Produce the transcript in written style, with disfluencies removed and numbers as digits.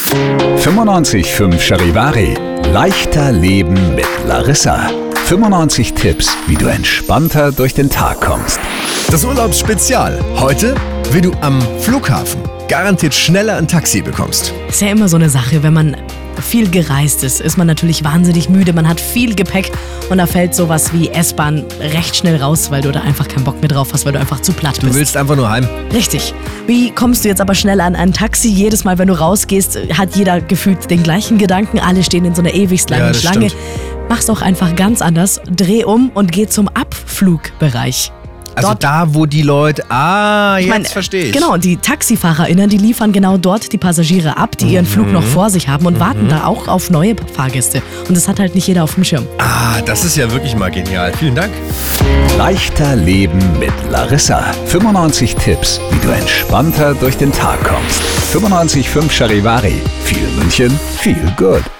95.5 Charivari. Leichter Leben mit Larissa. 95 Tipps, wie du entspannter durch den Tag kommst. Das Urlaubsspezial. Heute, wie du am Flughafen garantiert schneller ein Taxi bekommst. Ist ja immer so eine Sache, wenn man viel gereist ist man natürlich wahnsinnig müde, man hat viel Gepäck und da fällt sowas wie S-Bahn recht schnell raus, weil du da einfach keinen Bock mehr drauf hast, weil du einfach zu platt bist. Du willst einfach nur heim. Richtig. Wie kommst du jetzt aber schnell an ein Taxi? Jedes Mal, wenn du rausgehst, hat jeder gefühlt den gleichen Gedanken. Alle stehen in so einer ewig langen Schlange. Stimmt. Mach's doch einfach ganz anders. Dreh um und geh zum Abflugbereich. Also Dort, da, wo die Leute... jetzt verstehe ich. Genau, die TaxifahrerInnen, die liefern genau dort die Passagiere ab, die ihren Flug noch vor sich haben und warten da auch auf neue Fahrgäste. Und das hat halt nicht jeder auf dem Schirm. Das ist ja wirklich mal genial. Vielen Dank. Leichter Leben mit Larissa. 95 Tipps, wie du entspannter durch den Tag kommst. 95.5 Charivari. Viel München, viel Good.